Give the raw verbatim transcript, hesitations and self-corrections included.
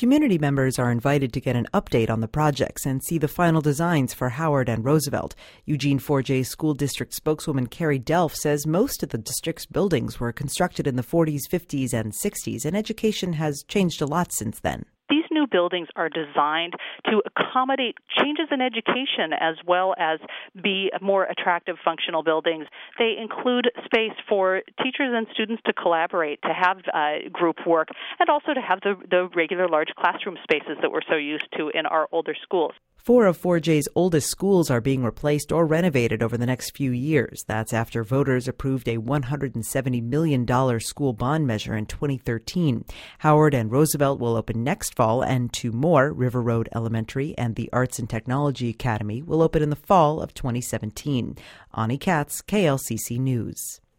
Community members are invited to get an update on the projects and see the final designs for Howard and Roosevelt. Eugene four J School District spokeswoman Carrie Delph says most of the district's buildings were constructed in the forties, fifties, and sixties, and education has changed a lot since then. These new buildings are designed to accommodate changes in education as well as be more attractive functional buildings. They include space for teachers and students to collaborate, to have uh, group work, and also to have the, the regular large classroom spaces that we're so used to in our older schools. Four of four J's oldest schools are being replaced or renovated over the next few years. That's after voters approved a one hundred seventy million dollars school bond measure in twenty thirteen. Howard and Roosevelt will open next fall, and two more, River Road Elementary and the Arts and Technology Academy, will open in the fall of twenty seventeen. Ani Katz, K L C C News.